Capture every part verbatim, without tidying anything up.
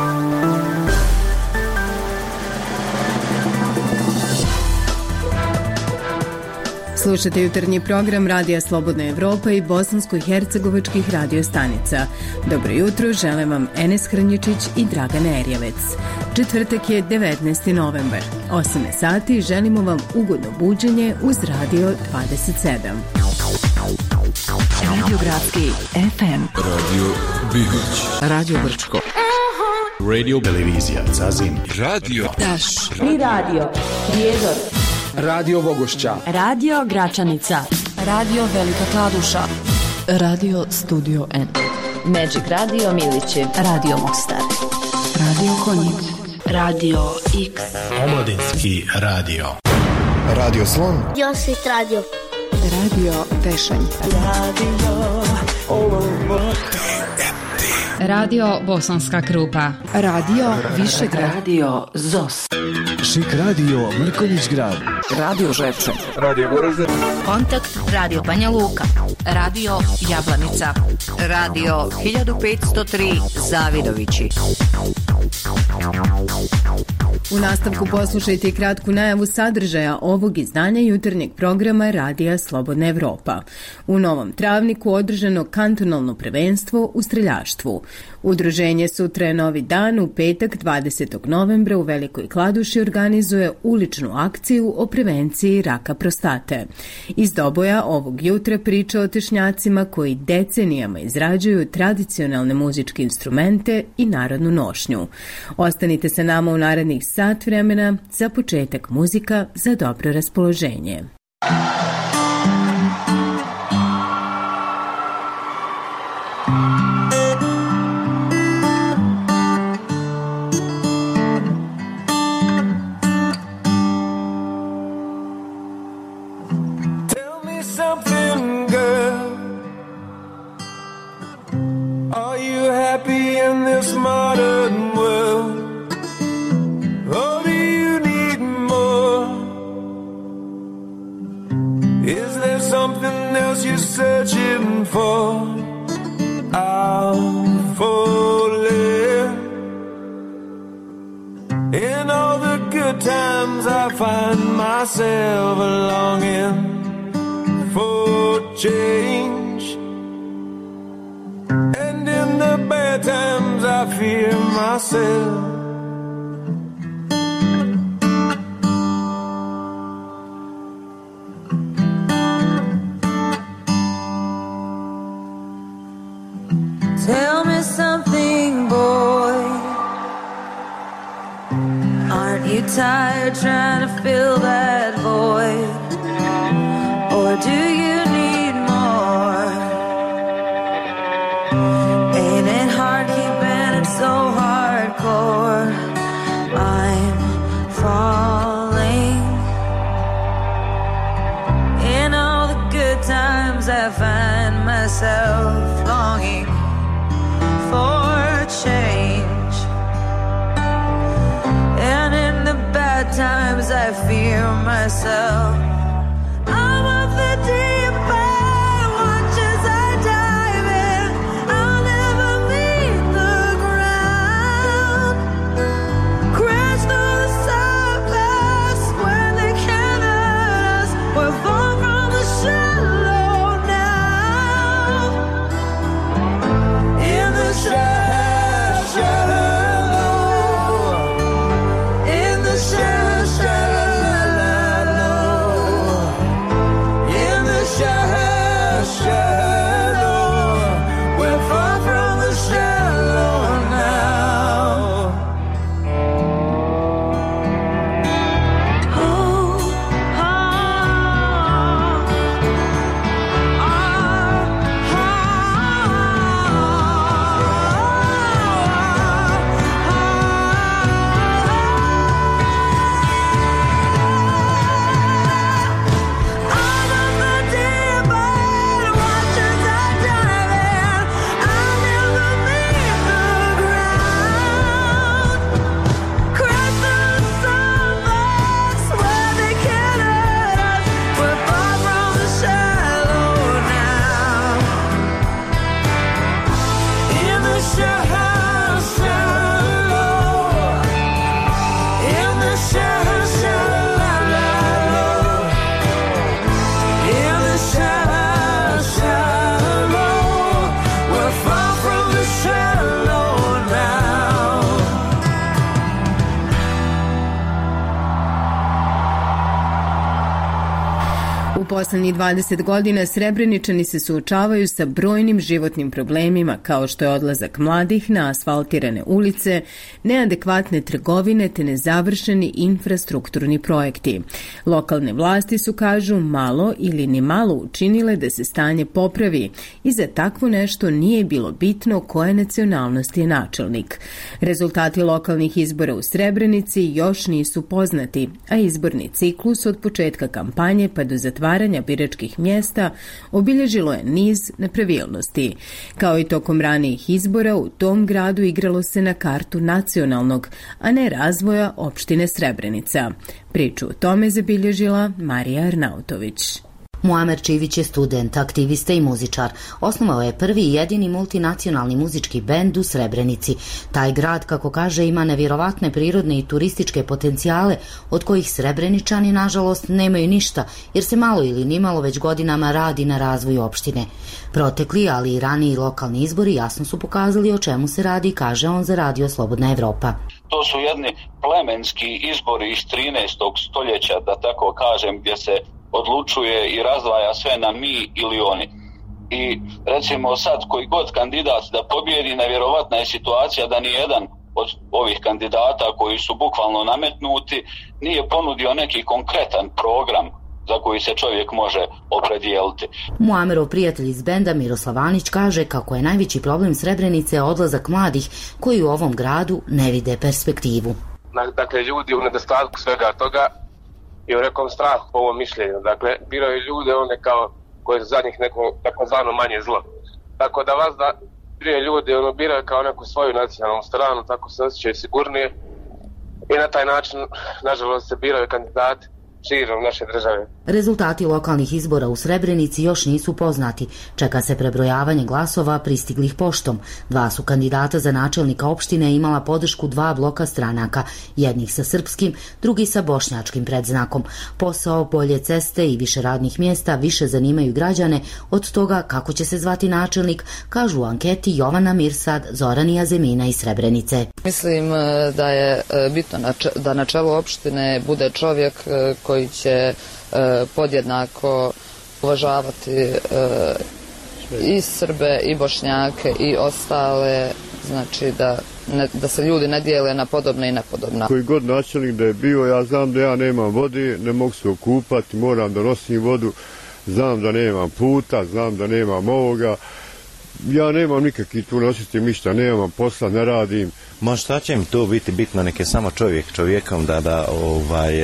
Slušate jutarnji program Radija Slobodna Evropa i bosansko-hercegovačkih radiostanica. Dobro jutro, želim vam Enes Hrnjičić i Dragana Erjevec. Četvrtak je devetnaesti novembar. osam sati, želimo vam ugodno buđenje uz Radio dvadeset sedam. Radio Gradski F M. Radio Bihać. Radio Brčko. Radio Televizija Zazin. Radio Daš. I radio Prijedor. Radio Vogošća. Radio Gračanica. Radio Velika Kladuša. Radio Studio N. Magic Radio Milići. Radio Mostar. Radio Konjic. Radio X. Omladinski radio. Radio Slon. Josit Radio. Radio Tešanj. Radio Radio Bosanska Krupa. Radio Višegrad. Radio Zos. Šik Radio Mrkonjić Grad. Radio Ževče. Radio Goražde. Kontakt Radio Banja Luka. Radio Jablanica. Radio hiljadu petsto tri Zavidovići. U nastavku poslušajte kratku najavu sadržaja ovog izdanja jutarnjeg programa Radija Slobodna Evropa. U Novom Travniku održano kantonalno prvenstvo u streljaštvu. Udruženje Sutra je novi dan u petak dvadesetog novembra u Velikoj Kladuši organizuje uličnu akciju o prevenciji raka prostate. Iz Doboja ovog jutra priča o tešnjacima koji decenijama izrađuju tradicionalne muzičke instrumente i narodnu nošnju. Ostanite sa nama u narednih sat vremena, za početak muzika za dobro raspoloženje. Searching for, I'm falling. In all the good times I find myself longing for change, and in the bad times I fear myself. Tell me something, boy. Aren't you tired trying to fill that void? Or do you need more? Ain't it hard keeping it so hardcore? I'm falling. In all the good times I find myself longing for change, and in the bad times I fear myself. I'm of the deep end, watch as I dive in. I'll never meet the ground. Crash through the surface when they can't hurt us. We're far from the shallow now. In the shadow, shadow, in the shadow, shadow. poslednjih dvadeset godina Srebreničani se suočavaju sa brojnim životnim problemima kao što je odlazak mladih na asfaltirane ulice, neadekvatne trgovine te nezavršeni infrastrukturni projekti. Lokalne vlasti su, kažu, malo ili ni malo učinile da se stanje popravi i za takvo nešto nije bilo bitno koje nacionalnosti je načelnik. Rezultati lokalnih izbora u Srebrenici još nisu poznati, a izborni ciklus od početka kampanje pa do zatvaranja biračkih mjesta obilježilo je niz nepravilnosti. Kao i tokom ranijih izbora, u tom gradu igralo se na kartu nacionalnog, a ne razvoja opštine Srebrenica. Priču o tome zabilježila Marija Arnautović. Muamer Čivić je student, aktivista i muzičar. Osnovao je prvi i jedini multinacionalni muzički bend u Srebrenici. Taj grad, kako kaže, ima nevjerovatne prirodne i turističke potencijale od kojih Srebreničani, nažalost, nemaju ništa, jer se malo ili nimalo već godinama radi na razvoju opštine. Protekli, ali i raniji lokalni izbori jasno su pokazali o čemu se radi, kaže on za Radio Slobodna Evropa. To su jedni plemenski izbori iz trinaestog stoljeća, da tako kažem, gdje se odlučuje i razdvaja sve na mi ili oni. I recimo sad koji god kandidat da pobjedi, nevjerovatna je situacija da nijedan od ovih kandidata koji su bukvalno nametnuti nije ponudio neki konkretan program za koji se čovjek može opredijeliti. Muamerov prijatelj iz benda Miroslav Anić kaže kako je najveći problem Srebrenice odlazak mladih koji u ovom gradu ne vide perspektivu. Dakle, ljudi u nedostatku svega toga i u nekom strahu po ovom mišljenju. Dakle, biraju ljude one kao koji su za njih neko takozvano manje zlo. Tako da vas da biraju ljude ono biraju kao neku svoju nacionalnu stranu, tako se osjećaju sigurnije i na taj način, nažalost, se biraju kandidati širom naše države. Rezultati lokalnih izbora u Srebrenici još nisu poznati. Čeka se prebrojavanje glasova pristiglih poštom. Dva su kandidata za načelnika opštine imala podršku dva bloka stranaka, jednih sa srpskim, drugi sa bošnjačkim predznakom. Posao, bolje ceste i više radnih mjesta više zanimaju građane od toga kako će se zvati načelnik, kažu u anketi Jovana Mirsad, Zoran i Azemina iz Srebrenice. Mislim da je bitno da na čelu opštine bude čovjek koji koji će e, podjednako uvažavati e, i Srbe i Bošnjake i ostale, znači da, ne, da se ljudi ne dijele na podobne i nepodobne. Koji god načelnik da je bio, ja znam da ja nemam vode, ne mogu se okupati, moram da nosim vodu, znam da nemam puta, znam da nemam ovoga. Ja nemam nikakvih tu nositi ništa, nemam posla, ne radim. Ma šta će mi to biti bitno, neke samo čovjek čovjekom da, da ovaj,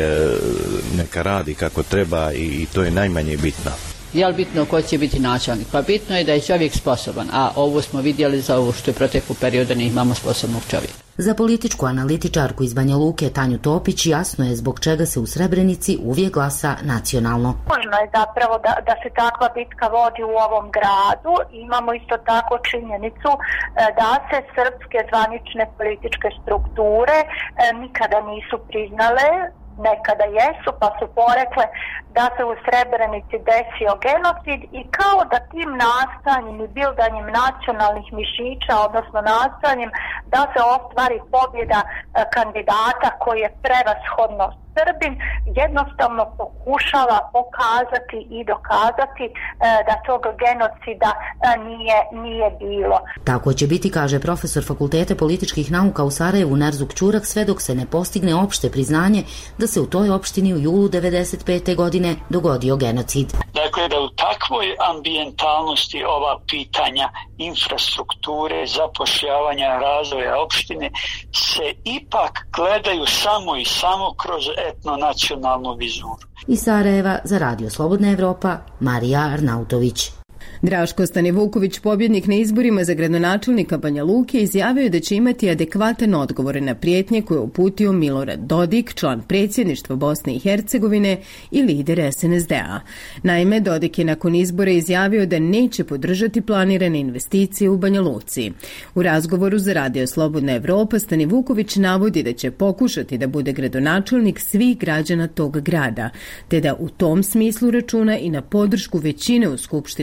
neka radi kako treba i, i to je najmanje bitno. Je li bitno ko će biti načelnik? Pa bitno je da je čovjek sposoban, a ovo smo vidjeli za ovo što je proteklu perioda ne imamo sposobnog čovjeka. Za političku analitičarku iz Banja Luke Tanju Topić jasno je zbog čega se u Srebrenici uvijek glasa nacionalno. Možno je zapravo da, da se takva bitka vodi u ovom gradu. Imamo isto tako činjenicu da se srpske zvanične političke strukture nikada nisu priznale, nekada jesu, pa su porekle da se u Srebrenici desio genocid i kao da tim nastojanjem i bildanjem nacionalnih mišića, odnosno nastojanjem da se ostvari pobjeda kandidata koji je prevashodno Srbin, jednostavno pokušava pokazati i dokazati da tog genocida nije, nije bilo. Tako će biti, kaže profesor Fakulteta političkih nauka u Sarajevu Nerzuk Ćurak, sve dok se ne postigne opšte priznanje da se u toj opštini u julu devedeset pete godine dogodio genocid. Dakle, da u takvoj ambijentalnosti ova pitanja infrastrukture, zapošljavanja, razvoja opštine se ipak gledaju samo i samo kroz etnonacionalnu vizuru. Iz Sarajeva za Radio Slobodna Evropa, Marija Arnautović. Draško Stanivuković, pobjednik na izborima za gradonačelnika Banja Luke, izjavio je da će imati adekvatan odgovor na prijetnje koje je uputio Milorad Dodik, član predsjedništva Bosne i Hercegovine i lider es en es de a. Naime, Dodik je nakon izbora izjavio da neće podržati planirane investicije u Banja Luci. U razgovoru za Radio Slobodna Evropa Stanivuković navodi da će pokušati da bude gradonačelnik svih građana tog grada, te da u tom smislu računa i na podršku većine u Skupštini grada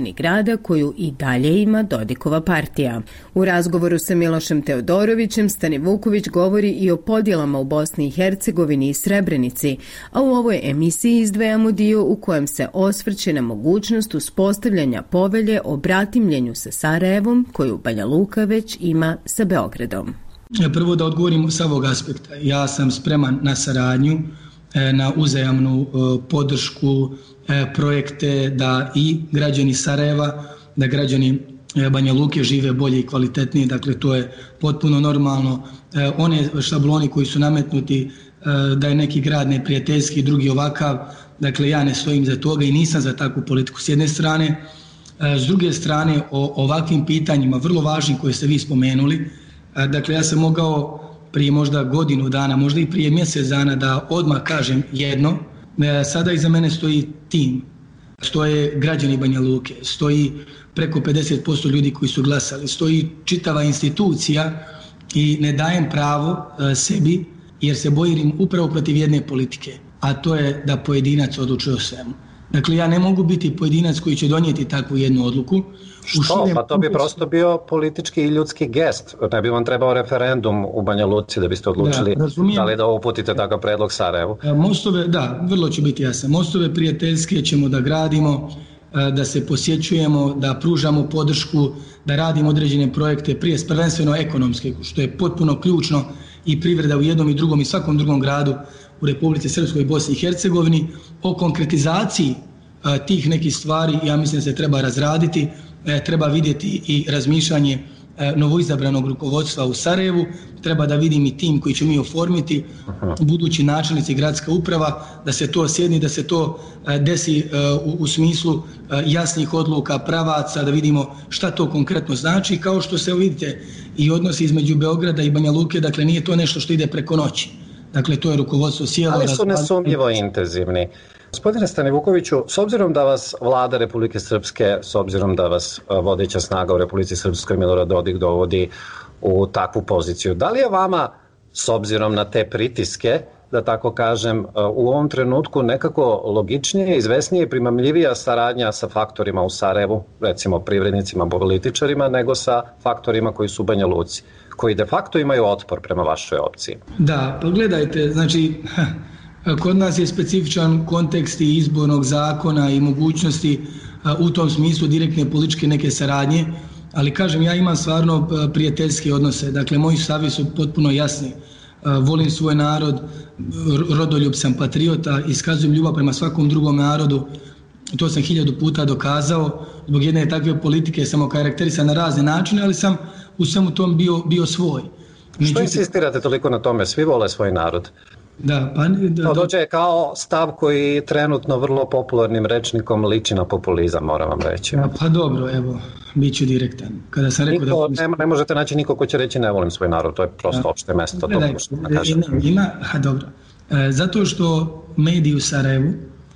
grada koju i dalje ima Dodikova partija. U razgovoru sa Milošem Teodorovićem Stani Vuković govori i o podjelama u Bosni i Hercegovini i Srebrenici, a u ovoj emisiji izdvajamo dio u kojem se osvrće na mogućnost uspostavljanja povelje o bratimljenju sa Sarajevom koju Banja Luka već ima sa Beogradom. Prvo da odgovorim s ovog aspekta. Ja sam spreman na saradnju, na uzajamnu podršku, projekte da i građani Sarajeva, da građani Banja Luke žive bolje i kvalitetnije, dakle to je potpuno normalno. One šabloni koji su nametnuti da je neki grad neprijateljski, drugi ovakav, dakle ja ne stojim za toga i nisam za takvu politiku s jedne strane. S druge strane, o ovakvim pitanjima, vrlo važnim koje ste vi spomenuli, dakle ja sam mogao prije možda godinu dana, možda i prije mjesec dana da odmah kažem jedno, sada iza mene stoji tim, stoje građani Banja Luke, stoji preko pedeset posto ljudi koji su glasali, stoji čitava institucija i ne dajem pravo sebi jer se bojim upravo protiv jedne politike, a to je da pojedinac odlučuje o svemu. Dakle, ja ne mogu biti pojedinac koji će donijeti takvu jednu odluku. Što? Pa to bi prosto bio politički i ljudski gest. Ne bi vam trebao referendum u Banja Luci da biste odlučili da, da li da uputite takav predlog Sarajevu. Mostove, da, vrlo će biti jasno. Mostove prijateljske ćemo da gradimo, da se posjećujemo, da pružamo podršku, da radimo određene projekte, prije prvenstveno ekonomske, što je potpuno ključno i privreda u jednom i drugom i svakom drugom gradu u Republici Srpskoj i Bosni i Hercegovini. O konkretizaciji a, tih nekih stvari ja mislim da se treba razraditi, e, treba vidjeti i razmišljanje e, novoizabranog rukovodstva u Sarajevu, treba da vidim i tim koji će mi oformiti, budući načelnici gradska uprava, da se to sjedni, da se to e, desi e, u, u smislu e, jasnih odluka, pravaca, da vidimo šta to konkretno znači, kao što se vidite i odnosi između Beograda i Banja Luke, dakle nije to nešto što ide preko noći. Dakle, to je rukovodstvo sjelo. Ali su nesumnjivo intenzivni. Gospodine Stani Vukoviću, s obzirom da vas vlada Republike Srpske, s obzirom da vas vodeća snaga u Republici Srpskoj Milorad Dodik dovodi u takvu poziciju, da li je vama, s obzirom na te pritiske, da tako kažem, u ovom trenutku nekako logičnije, izvesnije i primamljivija saradnja sa faktorima u Sarajevu, recimo privrednicima, političarima, nego sa faktorima koji su u Banja Luci, koji de facto imaju otpor prema vašoj opciji? Da, pa gledajte, znači, kod nas je specifičan kontekst i izbornog zakona i mogućnosti u tom smislu direktne političke neke saradnje, ali kažem, ja imam stvarno prijateljske odnose, dakle, moji stavi su potpuno jasni. Volim svoj narod, rodoljub sam, patriota, iskazujem ljubav prema svakom drugom narodu, to sam hiljadu puta dokazao, zbog jedne takve politike sam okarakterisan na razne načine, ali sam u svemu tom bio, bio svoj. Međutim, što insistirate toliko na tome? Svi vole svoj narod. Da, pa, da, to dođe kao stav koji trenutno vrlo popularnim rečnikom liči na populizam, moram vam reći. Pa, pa dobro, evo, bit ću direktan. Kada sam rekao Niko, da... ne, ne možete naći niko ko će reći ne volim svoj narod, to je prosto da, opšte mesto. Gledaj, to što da kažem. Ima, a dobro, e, zato što mediji u Sarajevu e,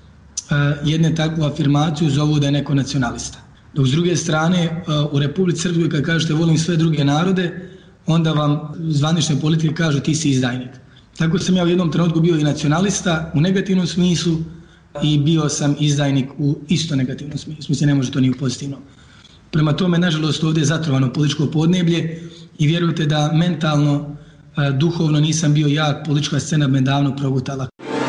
jedne takvu afirmaciju zovu da je neko nacionalista. Dok s druge strane, e, u Republici Srpskoj kad kažete volim sve druge narode, onda vam zvanične politike kažu ti si izdajnik. Tako sam ja u jednom trenutku bio i nacionalista u negativnom smislu i bio sam izdajnik u isto negativnom smislu. Mislim, ne može to ni u pozitivnom. Prema tome, nažalost, ovdje je zatrovano političko podneblje i vjerujte da mentalno, duhovno nisam bio jak, politička scena me davno progutala.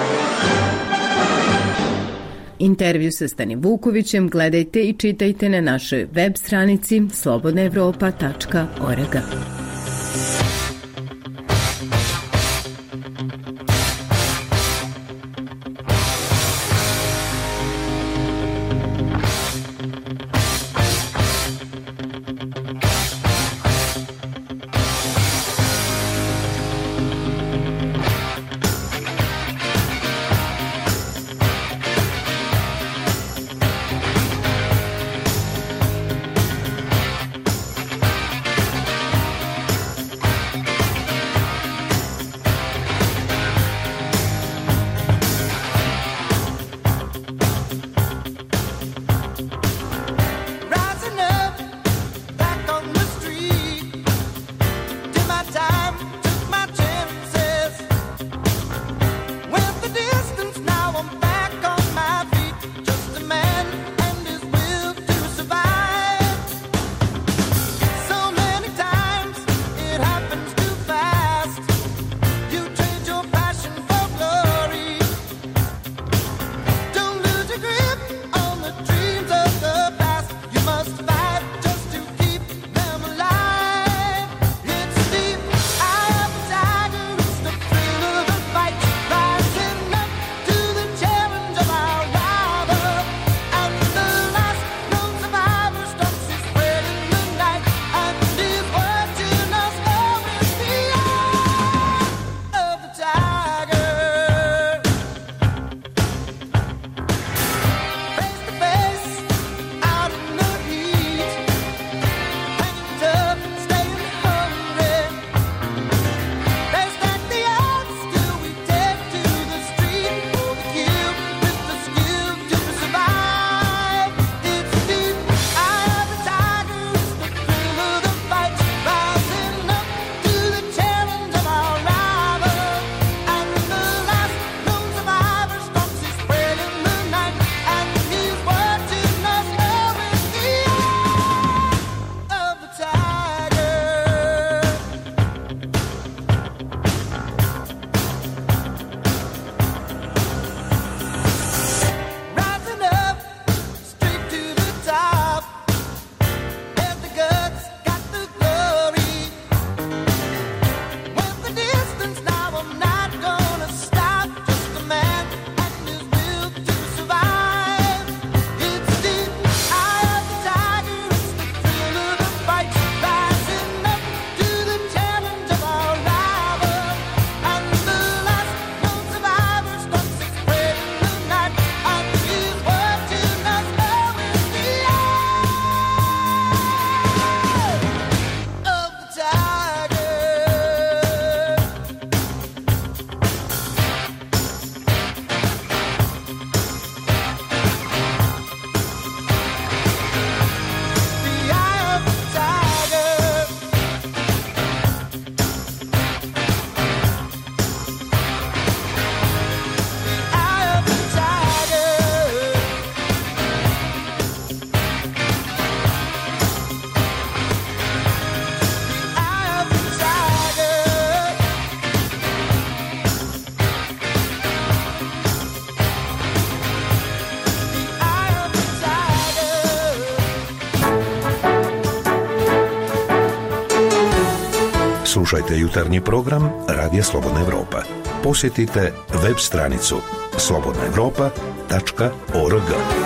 Intervju sa Stani Vukovićem gledajte i čitajte na našoj web stranici slobodna evropa tačka org. Slušajte jutarnji program Radija Slobodna Evropa. Posjetite web stranicu slobodna evropa tačka org.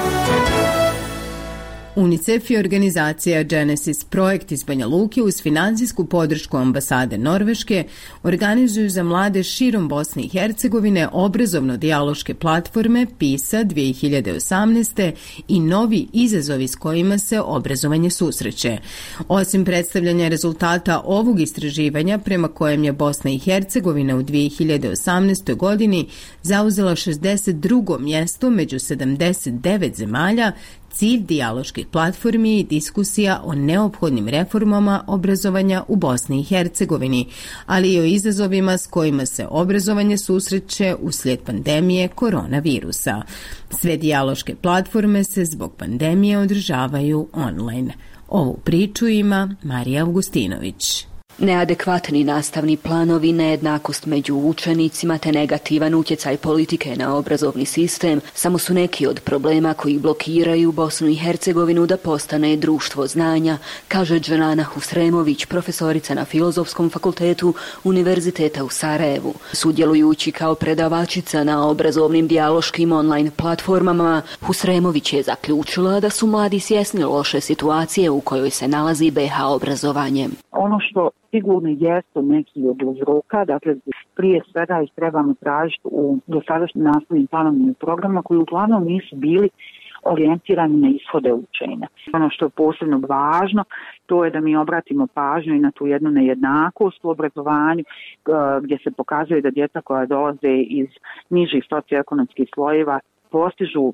UNICEF i organizacija Genesis Projekt iz Banja Luke uz financijsku podršku ambasade Norveške organizuju za mlade širom Bosne i Hercegovine obrazovno-dijaloške platforme PISA dvije hiljade osamnaeste i novi izazovi s kojima se obrazovanje susreće. Osim predstavljanja rezultata ovog istraživanja prema kojem je Bosna i Hercegovina u dvije hiljade osamnaestoj godini zauzela šezdeset drugo mjesto među sedamdeset devet zemalja, cilj dijaloških platformi i diskusija o neophodnim reformama obrazovanja u Bosni i Hercegovini, ali i o izazovima s kojima se obrazovanje susreće uslijed pandemije koronavirusa. Sve dijaloške platforme se zbog pandemije održavaju online. Ovu priču ima Marija Augustinović. Neadekvatni nastavni planovi, nejednakost među učenicima te negativan utjecaj politike na obrazovni sistem samo su neki od problema koji blokiraju Bosnu i Hercegovinu da postane društvo znanja, kaže Dženana Husremović, profesorica na Filozofskom fakultetu Univerziteta u Sarajevu. Sudjelujući kao predavačica na obrazovnim dijaloškim online platformama, Husremović je zaključila da su mladi svjesni loše situacije u kojoj se nalazi be ha obrazovanje. Ono što sigurno jesu neki od uzroka, dakle prije svega ih trebamo tražiti u dosadašnjim nastavnim planovima i programima koji uglavnom nisu bili orijentirani na ishode učenja. Ono što je posebno važno, to je da mi obratimo pažnju i na tu jednu nejednakost u obrazovanju gdje se pokazuje da djeca koja dolaze iz nižih socioekonomskih slojeva postižu e,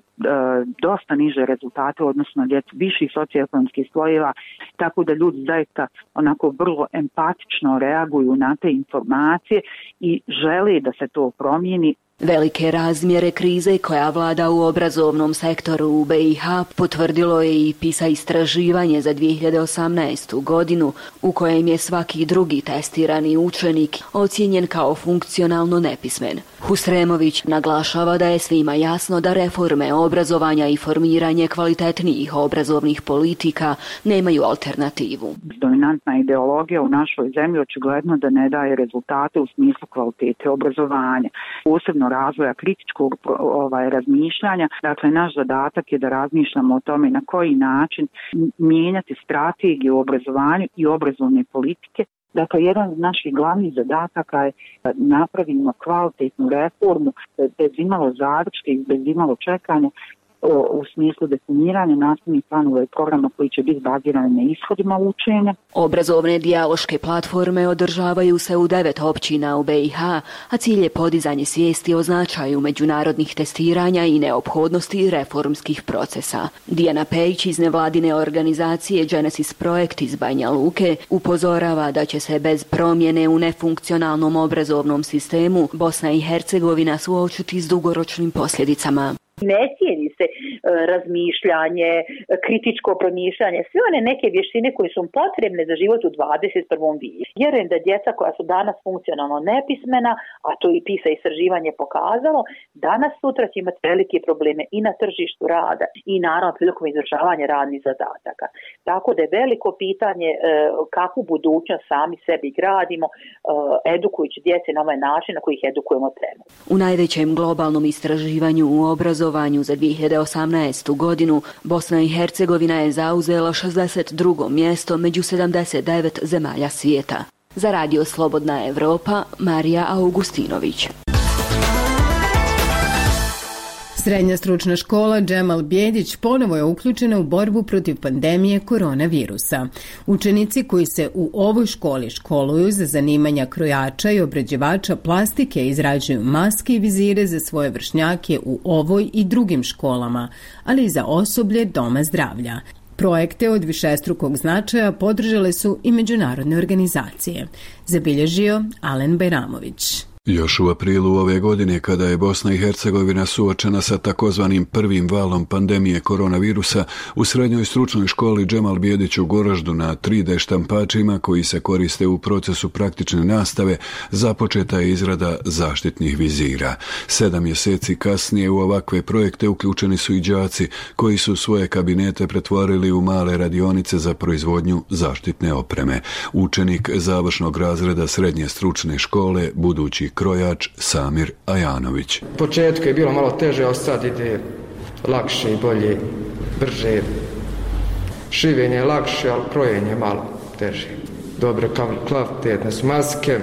dosta niže rezultate odnosno na djecu viših socioekonomskih slojeva, tako da ljudi zaista onako vrlo empatično reaguju na te informacije i žele da se to promijeni. Velike razmjere krize koja vlada u obrazovnom sektoru u be i ha potvrdilo je i PISA istraživanje za dvije hiljade osamnaestu godinu u kojem je svaki drugi testirani učenik ocijenjen kao funkcionalno nepismen. Husremović naglašava da je svima jasno da reforme obrazovanja i formiranje kvalitetnijih obrazovnih politika nemaju alternativu. Dominantna ideologija u našoj zemlji očigledno da ne daje rezultate u smislu kvalitete obrazovanja, posebno razvoja kritičkog ovaj, razmišljanja. Dakle, naš zadatak je da razmišljamo o tome na koji način mijenjati strategiju u obrazovanju i obrazovne politike. Dakle, jedan od naših glavnih zadataka je da napravimo kvalitetnu reformu bez imalo zadrške i bez imalo čekanja u smislu definiranja nastavnih planova i programa koji će biti bazirani na ishodima učenja. Obrazovne dijaloške platforme održavaju se u devet općina u be i ha, a cilj je podizanje svijesti o značaju međunarodnih testiranja i neophodnosti reformskih procesa. Dijana Pejić iz nevladine organizacije Genesis Projekt iz Banja Luke upozorava da će se bez promjene u nefunkcionalnom obrazovnom sistemu Bosna i Hercegovina suočiti s dugoročnim posljedicama. Ne cijeni se e, razmišljanje, kritičko promišljanje, sve one neke vještine koje su potrebne za život u dvadeset prvom vijeku. Vjerujem da djeca koja su danas funkcionalno nepismena, a to i PISA istraživanje pokazalo, danas sutra će imati velike probleme i na tržištu rada i naravno prilikom izvršavanja radnih zadataka. Tako da je veliko pitanje e, kakvu budućnost sami sebi gradimo, e, edukujući djece na ovaj način na koji ih edukujemo trenutno. U najvećem globalnom istraživanju u obrazovanju za dvije hiljade osamnaestu godinu Bosna i Hercegovina je zauzela šezdeset drugo mjesto među sedamdeset devet zemalja svijeta. Za Radio Slobodna Evropa, Marija Augustinović. Srednja stručna škola Džemal Bjedić ponovo je uključena u borbu protiv pandemije koronavirusa. Učenici koji se u ovoj školi školuju za zanimanja krojača i obrađivača plastike izrađuju maske i vizire za svoje vršnjake u ovoj i drugim školama, ali i za osoblje doma zdravlja. Projekte od višestrukog značaja podržale su i međunarodne organizacije. Zabilježio Alen Bajramović. Još u aprilu ove godine, kada je Bosna i Hercegovina suočena sa takozvanim prvim valom pandemije koronavirusa, u srednjoj stručnoj školi Džemal Bijedić u Goraždu na tri D štampačima koji se koriste u procesu praktične nastave započeta je izrada zaštitnih vizira. Sedam mjeseci kasnije u ovakve projekte uključeni su i đaci koji su svoje kabinete pretvorili u male radionice za proizvodnju zaštitne opreme. Učenik završnog razreda srednje stručne škole, budući krojač Samir Ajanović. U početku je bilo malo teže, a sad ide lakše i bolje, brže. Šivenje je lakše, ali krojenje malo teže. Dobre kvalitetne su maske.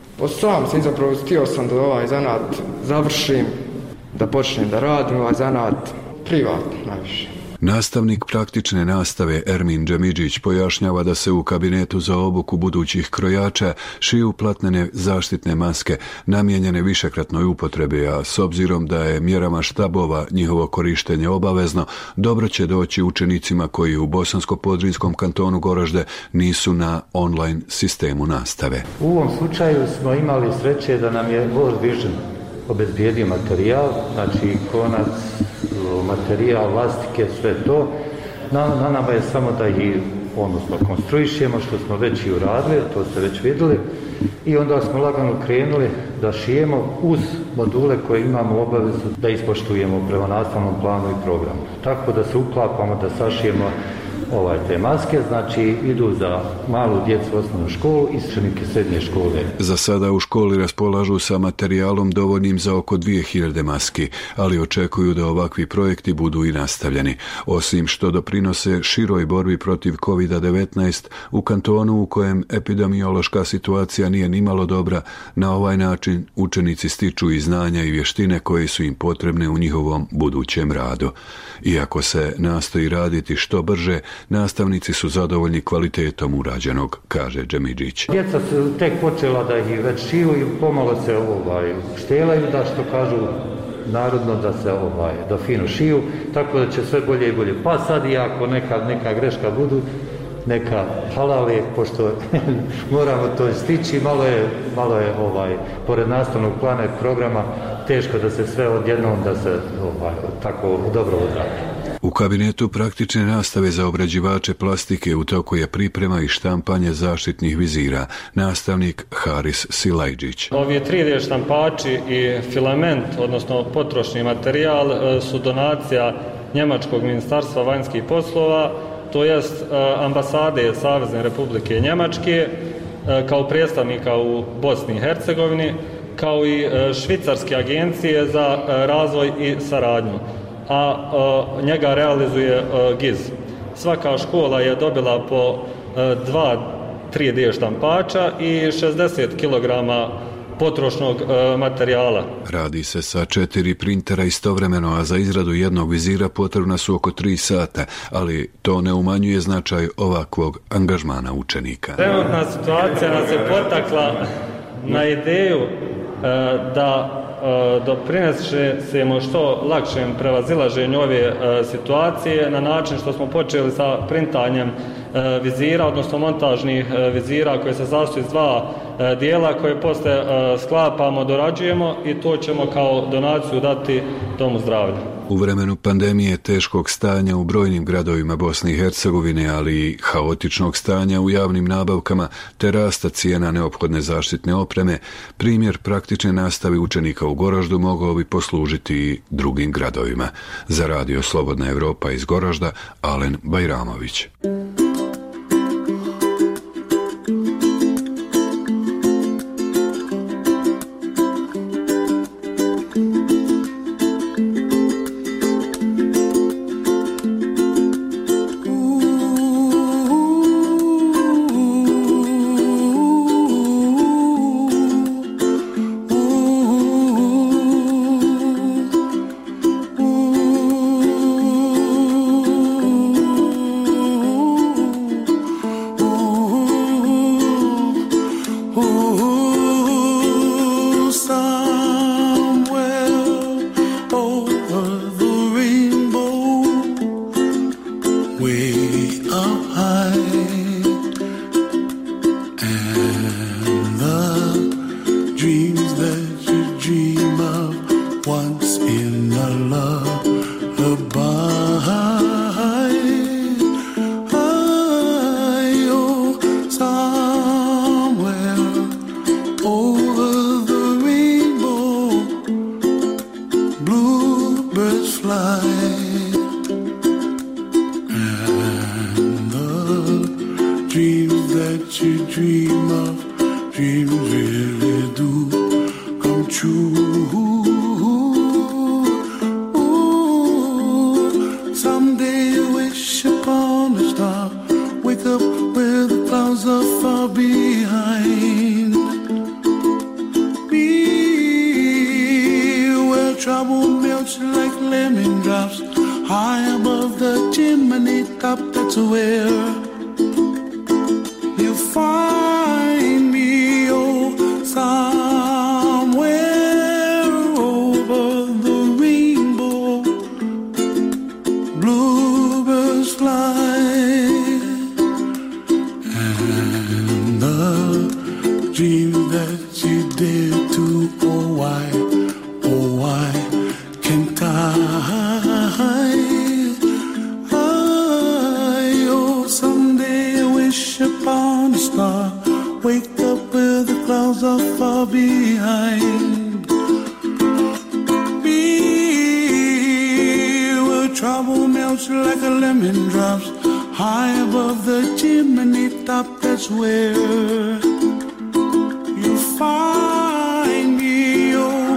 Sam sam zapravo htio sam da ovaj zanat završim, da počnem da radim ovaj zanat privatno najviše. Nastavnik praktične nastave Ermin Džemidžić pojašnjava da se u kabinetu za obuku budućih krojača šiju platnene zaštitne maske namijenjene višekratnoj upotrebi, a s obzirom da je mjerama štabova njihovo korištenje obavezno, dobro će doći učenicima koji u Bosansko-Podrinjskom kantonu Goražde nisu na online sistemu nastave. U ovom slučaju smo imali sreće da nam je World Vision obezbijedio materijal, znači konac, materijal, lastike, sve to. Na, na nama je samo da ih odnosno konstruišemo, što smo već i uradili, to ste već vidjeli, i onda smo lagano krenuli da šijemo uz module koje imamo obavezu da ispoštujemo prema nastavnom planu i programu. Tako da se uklapamo da sašijemo ovaj, te maske, znači idu za malu djecu u osnovnu školu i učenike srednje škole. Za sada u školi raspolažu sa materijalom dovoljnim za oko dvije hiljade maski, ali očekuju da ovakvi projekti budu i nastavljeni. Osim što doprinose široj borbi protiv kovid devetnaest, u kantonu u kojem epidemiološka situacija nije nimalo dobra, na ovaj način učenici stiču i znanja i vještine koje su im potrebne u njihovom budućem radu. Iako se nastoji raditi što brže, nastavnici su zadovoljni kvalitetom urađenog, kaže Džemidžić. Djeca su tek počela da ih već šiju i pomalo se ovaj, štelaju, da što kažu narodno da se ovaj, da fino šiju, tako da će sve bolje i bolje. Pa sad i ako neka, neka greška budu, neka halale, pošto moramo to stići, malo je, malo je ovaj, pored nastavnog plana i programa, teško da se sve odjednom da se ovaj, tako dobro odradi. U kabinetu praktične nastave za obrađivače plastike u toku je priprema i štampanje zaštitnih vizira. Nastavnik Haris Silajđić. Ovi tri D štampači i filament, odnosno potrošni materijal, su donacija Njemačkog ministarstva vanjskih poslova, to jest ambasade Savezne Republike Njemačke kao predstavnika u Bosni i Hercegovini, kao i Švicarske agencije za razvoj i saradnju, a, a njega realizuje a, G I Z. Svaka škola je dobila po a, dva tri D štampača i šezdeset kilograma potrošnog a, materijala. Radi se sa četiri printera istovremeno, a za izradu jednog vizira potrebna su oko tri sata, ali to ne umanjuje značaj ovakvog angažmana učenika. Trenutna situacija nas je potakla na ideju a, da doprinesemo što lakšem prevazilaženju ove situacije na način što smo počeli sa printanjem vizira, odnosno montažnih vizira koje se sastoji iz dva dijela koje posle sklapamo, dorađujemo i to ćemo kao donaciju dati Domu zdravlja. U vremenu pandemije, teškog stanja u brojnim gradovima Bosne i Hercegovine, ali i haotičnog stanja u javnim nabavkama te rasta cijena neophodne zaštitne opreme, primjer praktične nastave učenika u Goraždu mogao bi poslužiti i drugim gradovima. Za Radio Slobodna Evropa iz Goražda, Alen Bajramović. Ooh. love dreams really do come true. Ooh, someday you wish upon a star, wake up where the clouds are far behind me, where trouble melts like lemon drops high above the chimney top. That's where you find me, oh, somewhere over the rainbow. Bluebirds fly, and the dreams that you dare to, oh why, oh why can't I? Upon a star, wake up where the clouds are far behind me, where trouble melts like a lemon drops high above the chimney top. That's where you find me, oh,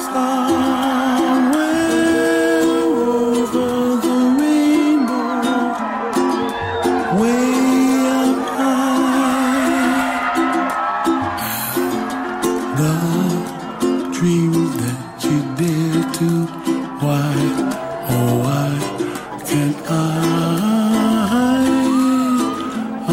somewhere over the rainbow, way dreams that you dare to, why, oh why can't I, I,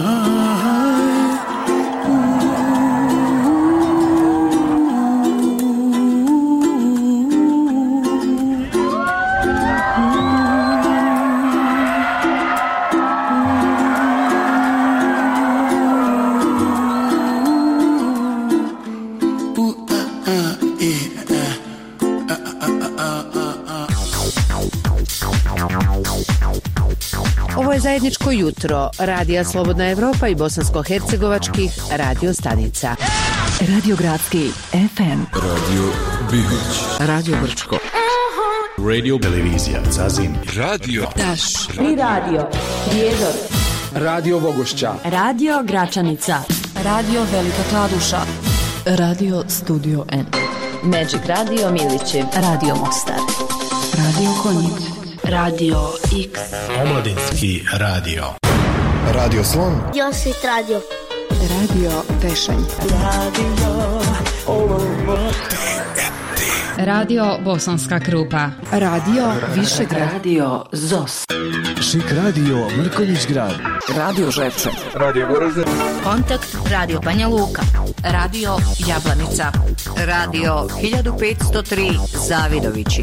Ovo je zajedničko jutro Radija Slobodna Evropa i bosansko-hercegovačkih radio stanica. Radio Gradski F M, Radio Bihoć, Radio Brčko, Radio Televizija Zazin, Radio Daš, Tri radio Prijedor, Radio Vogošća, Radio Gračanica, Radio Velika Kladuša, Radio Studio N, Magic Radio Milići, Radio Mostar, Radio Konjic, Radio X, Omladinski radio, Radio Slon, Josit Radio, Radio Tešanj, Radio Olovo, Radio Bosanska Krupa, Radio Višegrad, Radio Zos, Šik radio Mrkonjić Grad, Radio Žepče, Radio Goražde, Kontakt Radio Banja Luka, Radio Jablanica, Radio hiljadu petsto tri Zavidovići.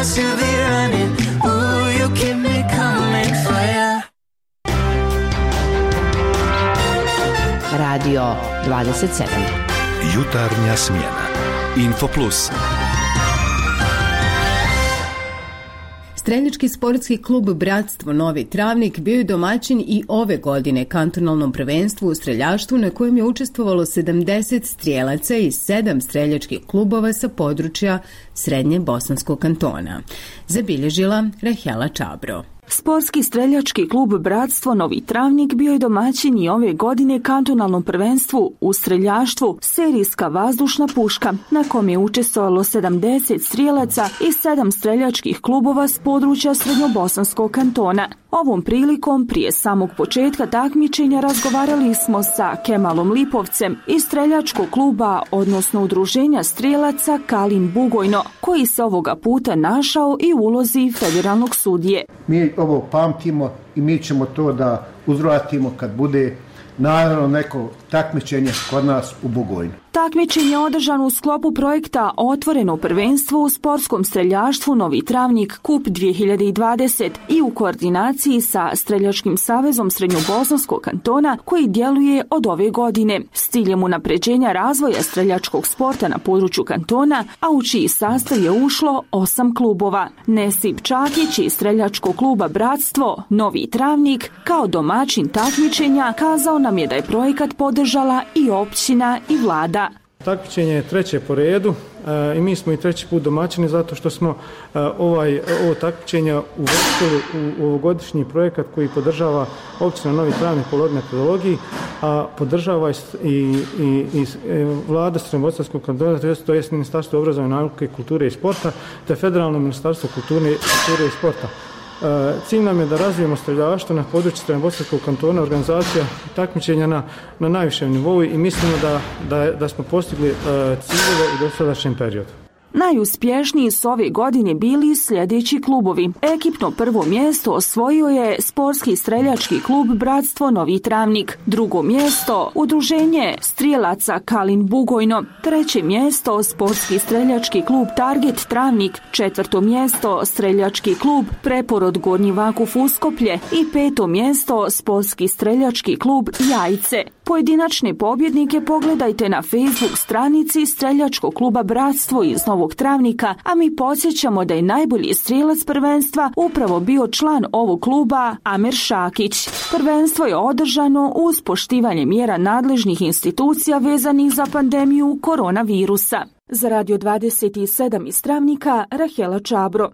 must you be running? Ooh, you keep me coming for ya. Radio dvadeset sedam. Jutarnja smjena. Info Plus. Streljački sportski klub Bratstvo Novi Travnik bio je domaćin i ove godine kantonalnom prvenstvu u streljaštvu na kojem je učestvovalo sedamdeset strijelaca iz sedam streljačkih klubova sa područja Srednje Bosanskog kantona. Zabilježila Rahela Čabro. Sportski streljački klub Bratstvo Novi Travnik bio je domaćin i ove godine kantonalnom prvenstvu u streljaštvu serijska vazdušna puška, na kom je učestvovalo sedamdeset strijelaca i sedam streljačkih klubova s područja Srednjobosanskog kantona. Ovom prilikom, prije samog početka takmičenja, razgovarali smo sa Kemalom Lipovcem iz streljačkog kluba, odnosno udruženja strijelaca Kalin Bugojno, koji se ovoga puta našao i u ulozi federalnog sudije. Mi ovo pamtimo i mi ćemo to da uzvratimo kad bude naravno neko takmičenje kod nas u Bugojnu. Takmičenje je održano u sklopu projekta Otvoreno prvenstvo u sportskom streljaštvu Novi Travnik Kup dvije hiljade dvadeset i u koordinaciji sa Streljačkim savezom Srednjobosanskog kantona koji djeluje od ove godine s ciljem unapređenja razvoja streljačkog sporta na području kantona, a u čiji sastav je ušlo osam klubova. Nesip Čakić iz streljačkog kluba Bratstvo Novi Travnik kao domaćin takmičenja kazao nam je da je projekat podržala i općina i vlada. Takmičenje je treće po redu e, i mi smo i treći put domaćini zato što smo e, ovaj, ovo takmičenje uvrstili u ovogodišnji projekat koji podržava općina Novi Travnik po metodologiji, a podržava i, i, i, i vlada Srednjobosanskog kantona, to jest Ministarstvo obrazovanja, nauke, kulture i sporta, te Federalno ministarstvo kulture, kulture i sporta. Cilj nam je da razvijemo streljaštvo na području Srednjobosanskog kantona, organizacija takmičenja na, na najvišem nivou i mislimo da, da, da smo postigli ciljeve u dosadašnjem periodu. Najuspješniji su ove godine bili sljedeći klubovi. Ekipno prvo mjesto osvojio je sportski streljački klub Bratstvo Novi Travnik. Drugo mjesto udruženje strijelaca Kalin Bugojno. Treće mjesto sportski streljački klub Target Travnik. Četvrto mjesto streljački klub Preporod Gornji Vakuf Uskoplje i peto mjesto sportski streljački klub Jajce. Pojedinačne pobjednike pogledajte na Facebook stranici streljačkog kluba Bratstvo iz Novog Travnika, a mi podsjećamo da je najbolji strijelac prvenstva upravo bio član ovog kluba Amer Šakić. Prvenstvo je održano uz poštivanje mjera nadležnih institucija vezanih za pandemiju koronavirusa. Za Radio dvadeset sedam iz Travnika, Rahela Čabro.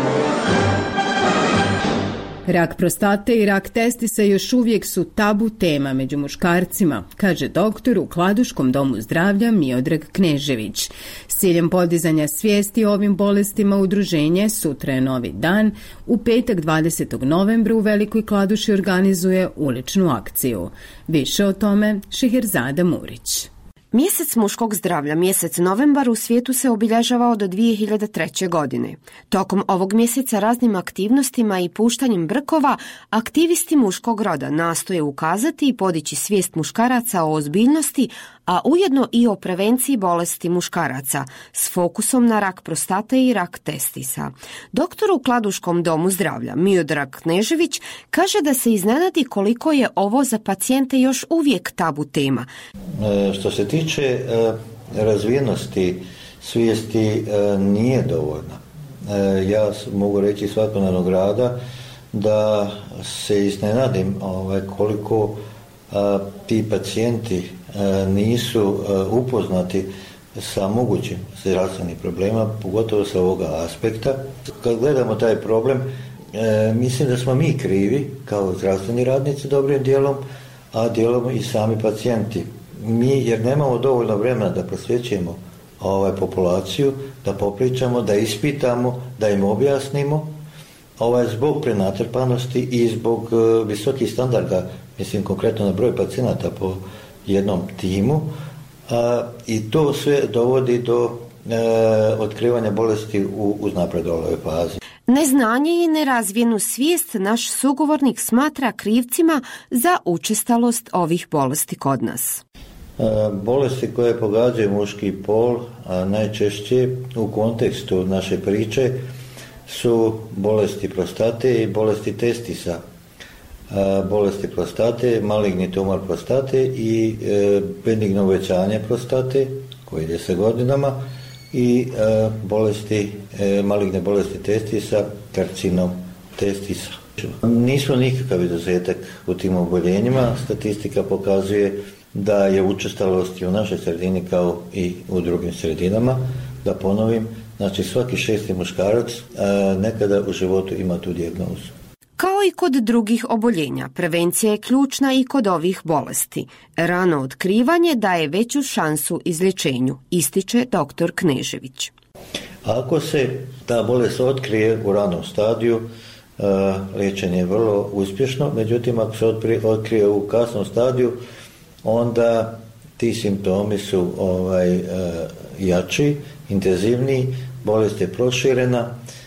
Rak prostate i rak testisa još uvijek su tabu tema među muškarcima, kaže doktor u Kladuškom domu zdravlja Miodrag Knežević. S ciljem podizanja svijesti o ovim bolestima udruženje Sutra je novi dan u petak dvadesetog novembra u Velikoj Kladuši organizuje uličnu akciju. Više o tome Šeherzada Murić. Mjesec muškog zdravlja, mjesec novembar, u svijetu se obilježava od dvije hiljade treće. godine. Tokom ovog mjeseca raznim aktivnostima i puštanjem brkova, aktivisti muškog roda nastoje ukazati i podići svijest muškaraca o ozbiljnosti, a ujedno i o prevenciji bolesti muškaraca, s fokusom na rak prostate i rak testisa. Doktor u Kladuškom domu zdravlja Miodrag Knežević kaže da se iznenadi koliko je ovo za pacijente još uvijek tabu tema. E, što se tiče e, razvijenosti svijesti e, nije dovoljna. E, ja mogu reći svakodnevnog rada da se iznenadim ovaj, koliko a, ti pacijenti a, nisu a, upoznati sa mogućim zdravstvenim problema, pogotovo sa ovoga aspekta. Kad gledamo taj problem, e, mislim da smo mi krivi kao zdravstveni radnici dobrim dijelom, a dijelom i sami pacijenti. Mi, jer nemamo dovoljno vremena da prosvjećujemo ovaj, populaciju, da popričamo, da ispitamo, da im objasnimo, ovaj, zbog prenatrpanosti i zbog uh, visokih standarda, mislim konkretno na broj pacijenata po jednom timu, a, i to sve dovodi do e, otkrivanja bolesti u uznapredovoj fazi. Neznanje i nerazvijenu svijest naš sugovornik smatra krivcima za učestalost ovih bolesti kod nas. E, bolesti koje pogađaju muški pol, a najčešće u kontekstu naše priče, su bolesti prostate i bolesti testisa. Bolesti prostate, maligni tumor prostate i benigno uvećanje prostate koje ide sa godinama i bolesti, maligne bolesti testisa, karcinom testisa. Nisu nikakav izuzetak u tim oboljenjima. Statistika pokazuje da je učestalost i u našoj sredini kao i u drugim sredinama. Da ponovim, znači svaki šesti muškarac nekada u životu ima tu dijagnozu. Kao i kod drugih oboljenja, prevencija je ključna i kod ovih bolesti. Rano otkrivanje daje veću šansu izlječenju, ističe doktor Knežević. Ako se ta bolest otkrije u ranom stadiju, liječenje je vrlo uspješno, međutim ako se otkrije u kasnom stadiju, onda ti simptomi su ovaj, jači, intenzivniji, bolest je proširena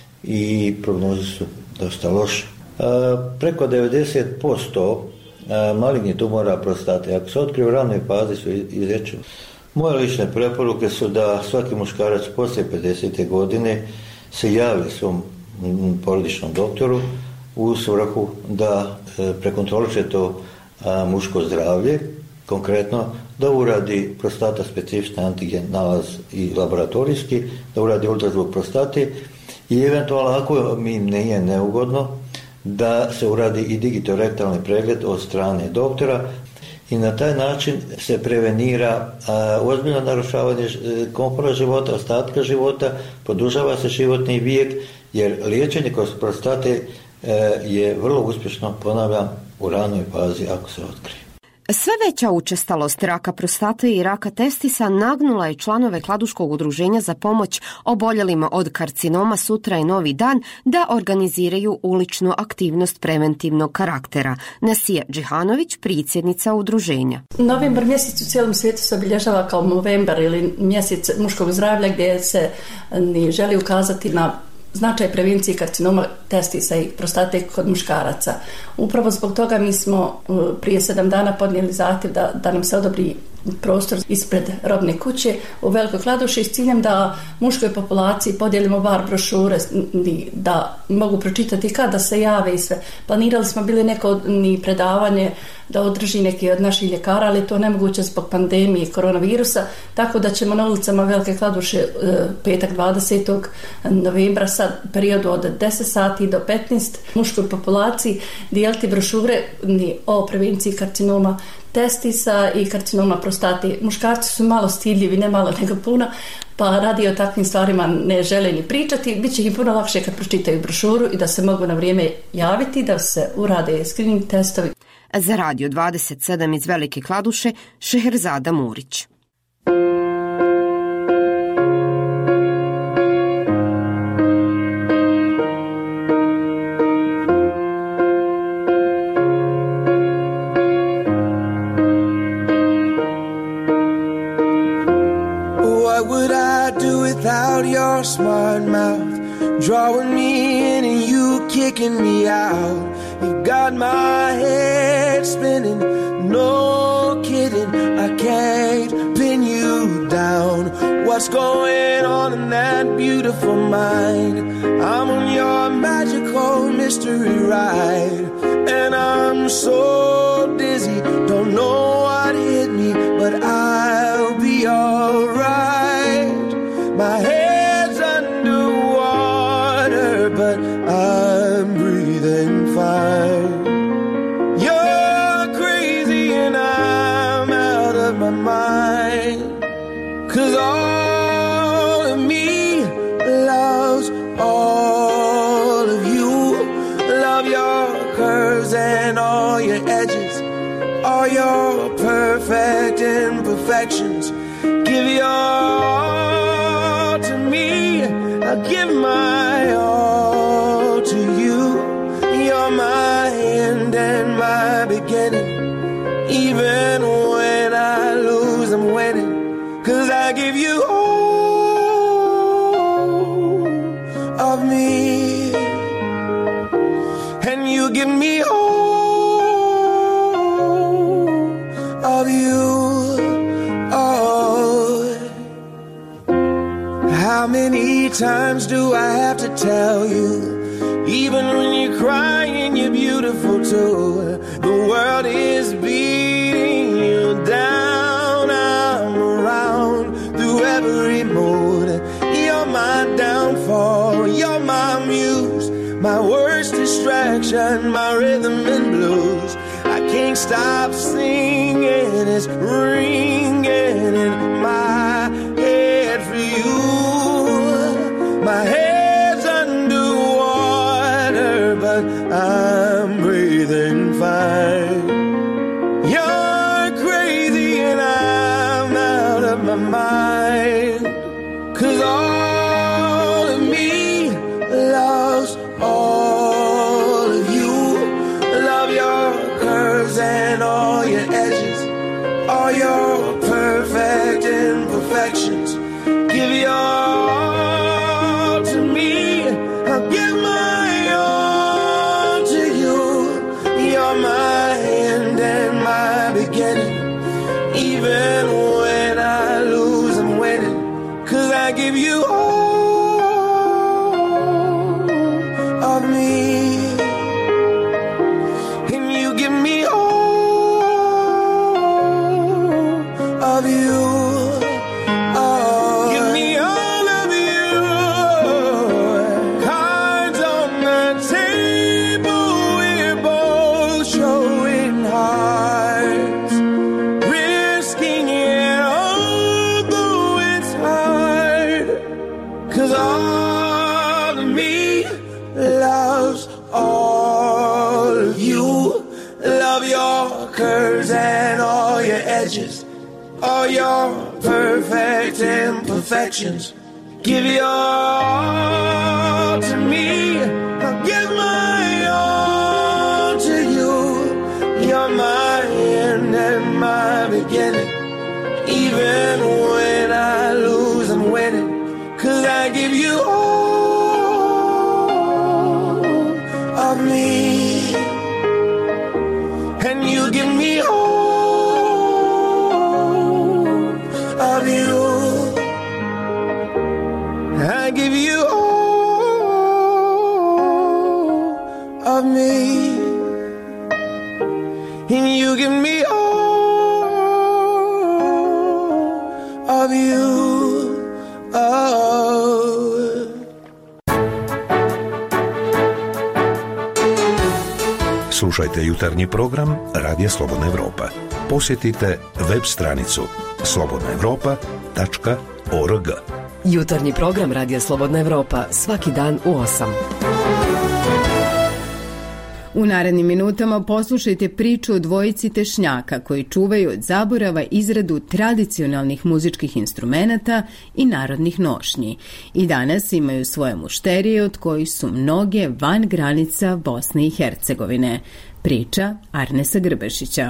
i prognoze su dosta loše. Preko devedeset posto malignih tumora prostate, ako se otkriju u ranoj fazi, su izlječivi. Moje lične preporuke su da svaki muškarac poslije pedesete godine se javi svom porodičnom doktoru u svrhu da prekontroliše to muško zdravlje, konkretno da uradi prostata specifični antigen nalaz i laboratorijski, da uradi ultrazvuk prostate i eventualno ako mi nije neugodno da se uradi i digitorektalni pregled od strane doktora i na taj način se prevenira a, ozbiljno narušavanje komfora života, ostatka života, produžava se životni vijek jer liječenje kroz prostate e, je vrlo uspješno, ponavljam, u ranoj fazi ako se otkrije. Sve veća učestalost raka prostate i raka testisa nagnula je članove Kladuškog udruženja za pomoć oboljelima od karcinoma Sutra je novi dan da organiziraju uličnu aktivnost preventivnog karaktera. Nasija Džihanović, predsjednica udruženja. Novembar mjesec u cijelom svijetu se obilježava kao novembar ili mjesec muškog zdravlja gdje se želi ukazati na značaj prevencije karcinoma testisa i prostate kod muškaraca. Upravo zbog toga mi smo prije sedam dana podnijeli zahtjev da, da nam se odobri prostor ispred robne kuće u Velikoj Kladuši s ciljem da muškoj populaciji podijelimo bar brošure da mogu pročitati kada se jave i sve. Planirali smo bili neko ni predavanje da održi neki od naših ljekara, ali to nemoguće zbog pandemije i koronavirusa, tako da ćemo na ulicama Velike Kladuše petak dvadesetog novembra sa periodu od deset sati do petnaest muškoj populaciji dijeliti brošure o prevenciji karcinoma testisa i karcinoma prostate. Muškarci su malo stidljivi, ne malo nego puno, pa radi o takvim stvarima ne žele ni pričati. Biće im puno lakše kad pročitaju brošuru i da se mogu na vrijeme javiti, da se urade screening testovi. Za Radio dvadeset sedam iz Velike Kladuše, Šeherzada Murić. Your smart mouth drawing me in and you kicking me out. You got my head spinning, no kidding, I can't pin you down. What's going on in that beautiful mind? I'm on your magical mystery ride, and I'm so dizzy, don't know what hit me, but I'll be alright. My head's underwater, but I'm breathing fine. You're crazy and I'm out of my mind, 'cause all of me loves all of you. Love your curves and all your edges, all your perfect imperfections. Give your all to me, I'll give my all to you. You're my end and my beginning. Even when I lose, I'm winning, 'cause I give you all of me, and you give me all of you. Oh, how many times do I have to to tell you. Even when you're crying, you're beautiful too. The world is beating you down. I'm around through every mood. You're my downfall, you're my muse, my worst distraction, my rhythm and blues. I can't stop singing, it's ringing in my head for you. My head's underwater, but I'm breathing fine. You're crazy and I'm out of my mind. 'Cause all of me loves all of you. Love your curves and all your edges, all your perfect imperfections. Give your all to me, I'll give my all to you. You're my end and my beginning. Even when I lose, I'm winning. 'Cause I give you all of me, and you give me all of you. Oh, give me all of you. Cards on the table, we're both showing hearts, risking it although it's hard. 'Cause all of me loves all of you. Love your curves and all your edges, all your perfect imperfections. Give your all to me, I'll give my all to you. You're my end and my beginning. Even when I lose, I'm winning. 'Cause I give you all of me, and you give me all of you. I give you all of me, and you give me all of you. Oh. Slušajte jutarnji program Radija Slobodna Evropa. Posjetite web stranicu slobodna evropa tačka org. Jutarnji program Radija Slobodna Evropa svaki dan u osam. U narednim minutama poslušajte priču o dvojici tešnjaka koji čuvaju od zaborava izradu tradicionalnih muzičkih instrumenata i narodnih nošnji. I danas imaju svoje mušterije od kojih su mnoge van granica Bosne i Hercegovine. Priča Arnesa Grbešića.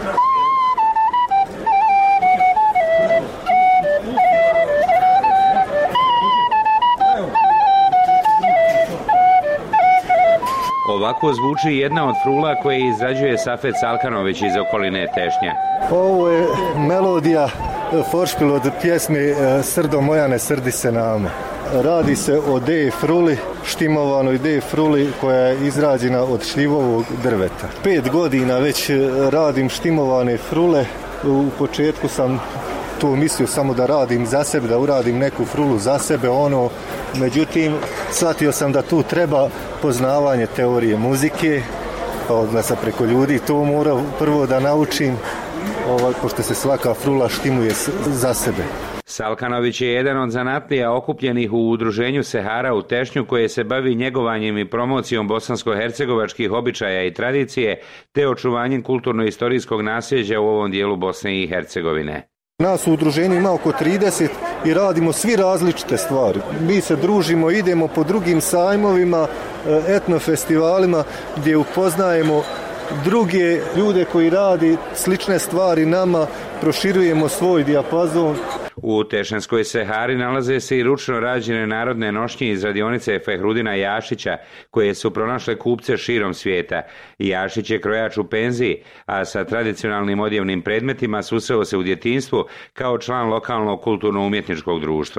Ovako zvuči jedna od frula koje izrađuje Safet Salkanović iz okoline Tešnja. Ovo je melodija foršpil od pjesme Srdo moja ne srdi se nama. Radi se o D fruli, štimovanoj D fruli koja je izrađena od šljivovog drveta. Pet godina već radim štimovane frule. U početku sam tu mislio samo da radim za sebe, da uradim neku frulu za sebe, ono, međutim, shvatio sam da tu treba poznavanje teorije muzike, pa onda sam preko ljudi to morao prvo da naučim, ovaj, pošto se svaka frula štimuje za sebe. Salkanović je jedan od zanatlija okupljenih u udruženju Sehara u Tešnju koje se bavi njegovanjem i promocijom bosansko-hercegovačkih običaja i tradicije te očuvanjem kulturno-istorijskog nasljeđa u ovom dijelu Bosne i Hercegovine. Nas u udruženju ima oko trideset i radimo svi različite stvari. Mi se družimo, idemo po drugim sajmovima, etnofestivalima gdje upoznajemo druge ljude koji radi slične stvari nama, proširujemo svoj dijapazon. U Tešanskoj Sehari nalaze se i ručno rađene narodne nošnje iz radionice Fehrudina Jašića, koje su pronašle kupce širom svijeta. Jašić je krojač u penziji, a sa tradicionalnim odjevnim predmetima susreo se u djetinjstvu kao član lokalnog kulturno-umjetničkog društva.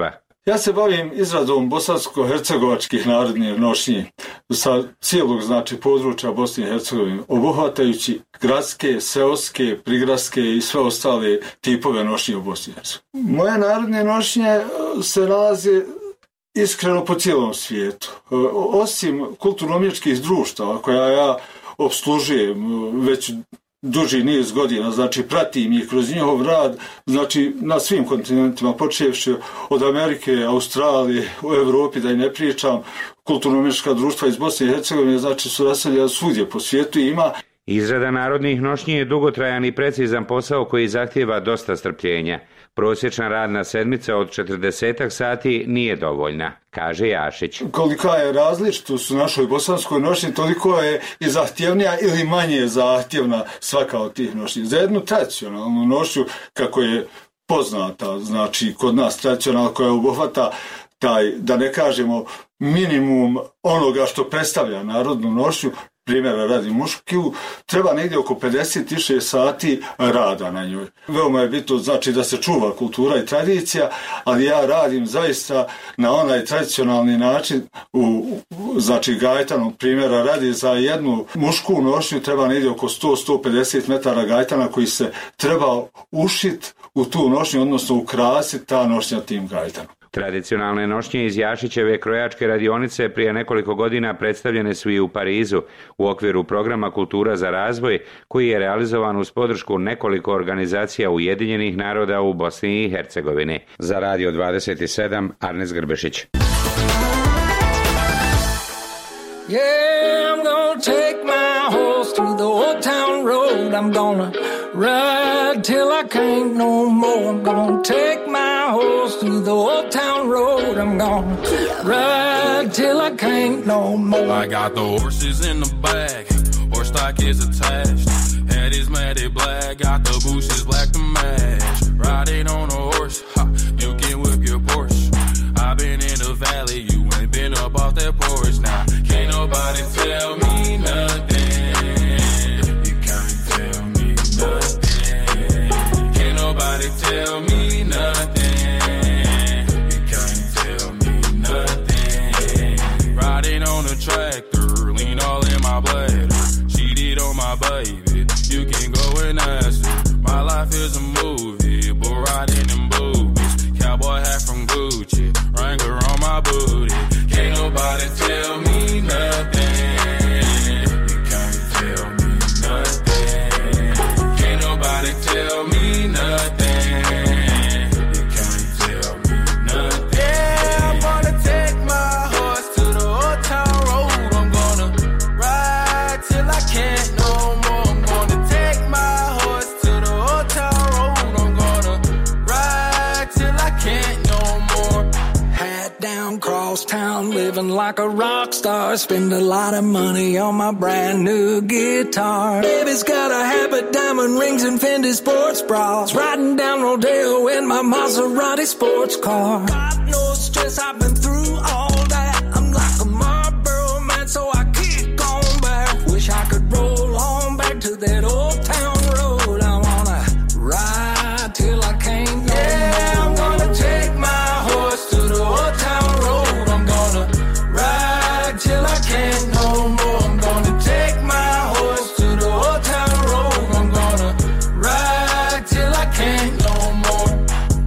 Ja se bavim izradom bosansko-hercegovačkih narodnih nošnji sa cijelog znači područja Bosne i Hercegovine, obuhvatajući gradske, seoske, prigradske i sve ostale tipove nošnje u Bosni i Hercegovini. Moje narodne nošnje se nalaze iskreno po cijelom svijetu. Osim kulturno-umjetničkih društava koja ja opslužujem već duži niz godina, znači pratim ih kroz njihov rad, znači na svim kontinentima, počevši od Amerike, Australije, u Europi, da i ne pričam, kulturno-umjetnička društva iz Bosne i Hercegovine, znači su raseljena svugdje po svijetu i ima. Izrada narodnih nošnji je dugotrajan i precizan posao koji zahtijeva dosta strpljenja. Prosječna radna sedmica od četrdesetak sati nije dovoljna, kaže Jašić. Kolika je različitost u našoj bosanskoj nošnji, toliko je i zahtjevnija ili manje zahtjevna svaka od tih nošnji. Za jednu tradicionalnu nošnju, kako je poznata, znači kod nas tradicionalna koja obuhvata taj, da ne kažemo, minimum onoga što predstavlja narodnu nošnju, primjera radi muškiju, treba negdje oko pedeset šest sati rada na njoj. Veoma je bitno znači da se čuva kultura i tradicija, ali ja radim zaista na onaj tradicionalni način u znači gajtanom, primjera radi za jednu mušku nošnju treba negdje oko sto do sto pedeset metara gajtana koji se treba ušit u tu nošnju, odnosno ukrasiti ta nošnja tim gajtanom. Tradicionalne nošnje iz Jašićeve krojačke radionice prije nekoliko godina predstavljene su i u Parizu u okviru programa Kultura za razvoj koji je realizovan uz podršku nekoliko organizacija Ujedinjenih naroda u Bosni i Hercegovini. Za Radio dvadeset sedam, Arnes Grbešić. Yeah, I'm gonna take my horse through the old town road. I'm gonna ride till I can't no more. I'm gonna take my horse through the old town road. I'm gonna ride till I can't no more. I got the horses in the back, horse stock is attached. Head is matted black, got the bushes black to match. Riding on a horse, ha, you can whip your Porsche. I've been in the valley, you ain't been up off that porch. Now, can't nobody tell me nothing. You can't tell me nothing. Can't nobody tell me nothing. You can't tell me nothing. Riding on a tractor, lean all in my bladder. Cheated on my baby, you can go and ask her. My life is a movie, but riding in boobies. Cowboy hat from Gucci, Wrangler on my booty. Can't nobody tell me nothing. You can't tell me nothing. Can't nobody tell me nothing. You can't tell me nothing. Yeah, I'm gonna take my horse to the old town road. I'm gonna ride till I can't no more. I'm gonna take my horse to the old town road. I'm gonna ride till I can't no more. Hat down, cross town, living like a rock star. Spend a lot of money on my brand new guitar. Baby's got a habit, diamond rings and Fendi sports bras. Riding down Rodeo in my Maserati sports car. Got no stress, I've been through all that. I'm like a Marlboro man, so I kick on back. Wish I could roll on back to that old town road. I wanna ride till I can't no Yeah, more. I'm gonna take my horse to the old town road. I'm gonna ride till I can't no more. I'm gonna take my horse to the old town road. I'm gonna ride till I can't no more.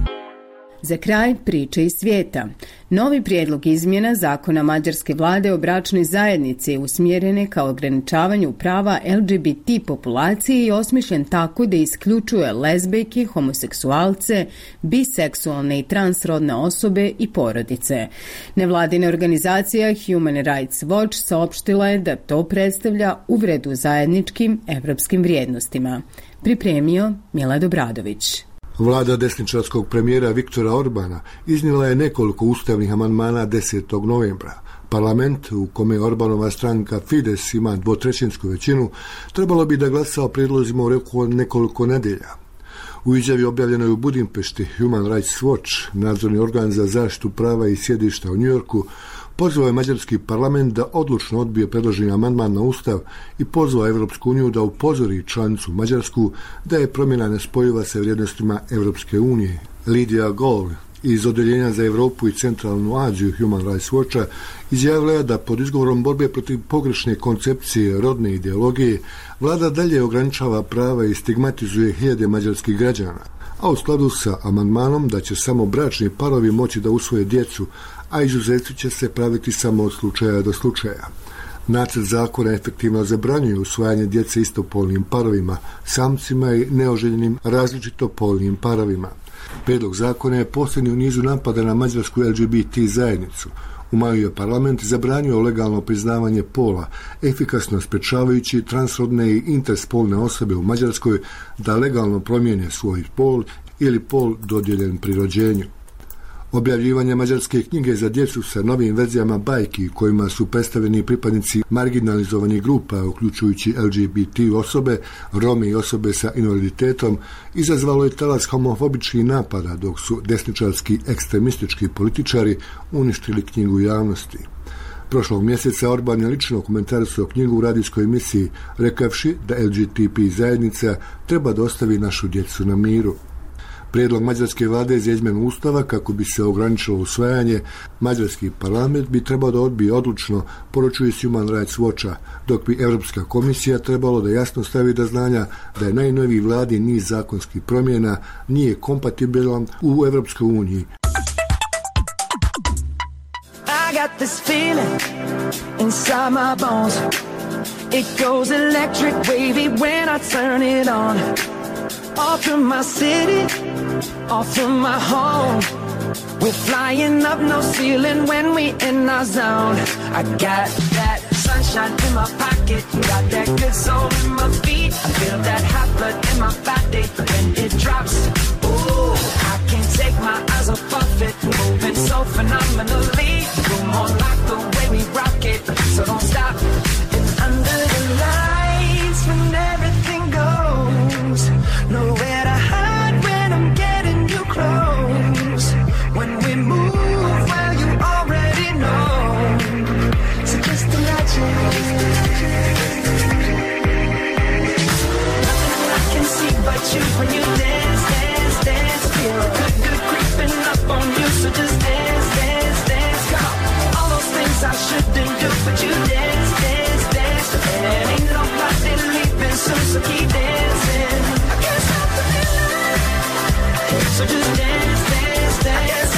Za kraj priče iz svijeta. Novi prijedlog izmjena zakona mađarske vlade o bračnoj zajednici je usmjerene kao ograničavanju prava L G B T populacije i osmišljen tako da isključuje lezbejke, homoseksualce, biseksualne i transrodne osobe i porodice. Nevladina organizacija Human Rights Watch saopštila je da to predstavlja uvredu zajedničkim evropskim vrijednostima. Pripremio Milad Obradović. Vlada desničarskog premijera Viktora Orbana iznijela je nekoliko ustavnih amandmana desetog novembra. Parlament, u kome Orbanova stranka Fides ima dvotrećinsku većinu, trebalo bi da glasa o prijedlozima u roku od nekoliko nedelja. U izjavi objavljenoj u Budimpešti, Human Rights Watch, nadzorni organ za zaštitu prava i sjedišta u Njujorku, pozvao je mađarski parlament da odlučno odbije predloženi amandman na ustav i pozvao Evropsku uniju da upozori članicu Mađarsku da je promjena nespojiva sa vrijednostima Evropske unije. Lidija Gol iz Odeljenja za Europu i Centralnu Aziju Human Rights Watcha izjavila je da pod izgovorom borbe protiv pogrešne koncepcije rodne ideologije vlada dalje ograničava prava i stigmatizuje hiljade mađarskih građana, a u skladu sa amandmanom da će samo bračni parovi moći da usvoje djecu, a izuzeti će se praviti samo od slučaja do slučaja. Nacrt zakona efektivno zabranjuje usvajanje djece istopolnim parovima, samcima i neoželjenim različitopolnim parovima. Prijedlog zakona je posljednji u nizu napada na mađarsku L G B T zajednicu. U maju je parlament zabranio legalno priznavanje pola, efikasno sprečavajući transrodne i interspolne osobe u Mađarskoj da legalno promijene svoj pol ili pol dodijeljen pri rođenju. Objavljivanje mađarske knjige za djecu sa novim verzijama bajki kojima su predstavljeni pripadnici marginalizovanih grupa, uključujući L G B T osobe, Romi i osobe sa invaliditetom, izazvalo je talas homofobičkih napada, dok su desničarski ekstremistički političari uništili knjigu javnosti. Prošlog mjeseca Orban je lično komentarisao knjigu u radijskoj emisiji, rekavši da L G B T zajednica treba da ostavi našu djecu na miru. Prijedlog mađarske vlade za izmjenu ustava kako bi se ograničilo usvajanje, mađarski parlament bi trebao da odbije odlučno, poručuje Human Rights Watcha, dok bi Europska komisija trebalo da jasno stavi do znanja da je najnoviji vladi niz zakonskih promjena nije kompatibilan u Europskoj uniji. I got this feeling inside my bones. It goes electric wavy when I turn it on. Off from my city, off from my home. We're flying up, no ceiling when we in our zone. I got that sunshine in my pocket, got that good soul in my feet. I feel that hot blood in my body when it drops. Ooh, I can't take my eyes off of it, moving so phenomenally. Come on, like the way we rock it, so don't stop. It's under the lights when everything goes. Nowhere to hide when I'm getting you close. When we move, well, you already know. So just imagine. Nothing I can see but you when you dance, dance, dance. Feel good, good creeping up on you. So just dance, dance, dance. Come on. All those things I shouldn't do, but you dance, dance, dance. And ain't nobody leaving soon, so keep dancing. So just dance, dance, dance.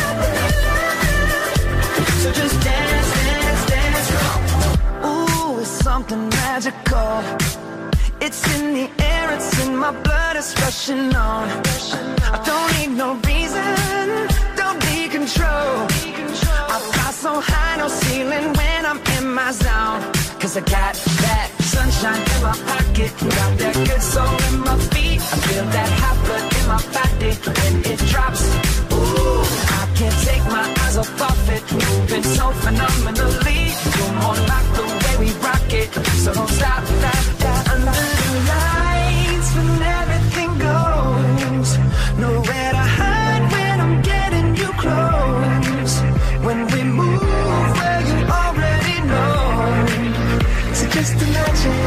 So just dance, dance, dance. Ooh, it's something magical. It's in the air, it's in my blood, it's rushing on. I don't need no reason, don't need control. I fly so high, no ceiling when I'm in my zone. Cause I got that sunshine in my pocket, got that good soul in my feet. I feel that hot blood in my body when it drops. Ooh, I can't take my eyes off of it, moving so phenomenally. You're more like the way we rock it, so don't stop that, that. Under the lights when everything goes, nowhere to hide when I'm getting you close. When we move, well, you already know. So just imagine.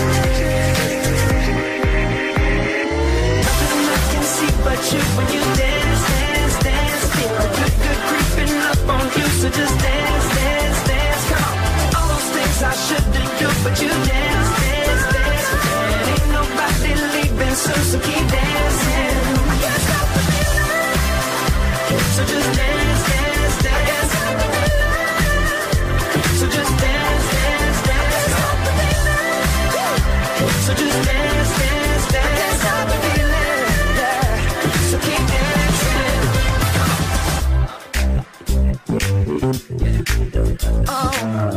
Nothing I can see but you when you dance, dance, dance. Feel a good, good creeping up on you. So just dance, dance, dance. Come on. All those things I shouldn't do, but you dance, dance, dance. And ain't nobody leaving soon, so keep dancing. I can't stop the feeling. So just dance, dance, dance. So just dance, dance, dance. So just dance, dance, dance. I can't stop the feeling, yeah. So keep dancing. Oh,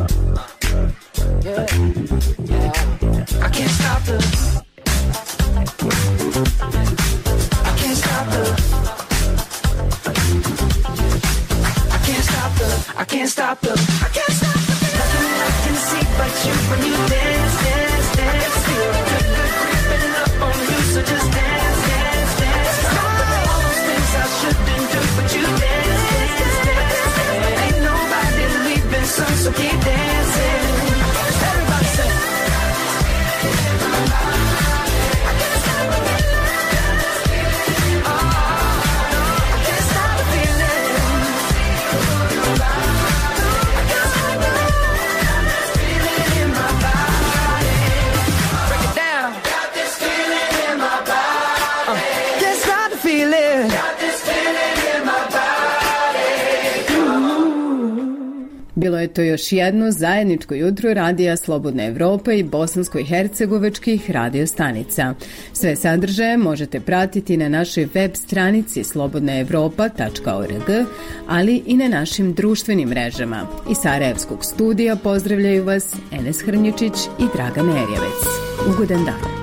yeah, yeah. I can't stop the. I can't stop the. I can't stop the. I can't stop the. I can't stop the. Nothing I can see but you when you dance, dance, dance. Feel good, good creeping up on you, so just dance, dance, dance. All those things I shouldn't do, but you dance, dance, dance. Ain't nobody leaving soon, so keep dancing. Everybody say. Bilo je to još jedno zajedničko jutro Radija Slobodna Evropa i bosansko-hercegovačkih radio stanica. Sve sadržaje možete pratiti na našoj web stranici slobodna evropa tačka org, ali i na našim društvenim mrežama. Iz Sarajevskog studija pozdravljaju vas Enes Hrnjučić i Dragan Erjevec. Ugodan dan.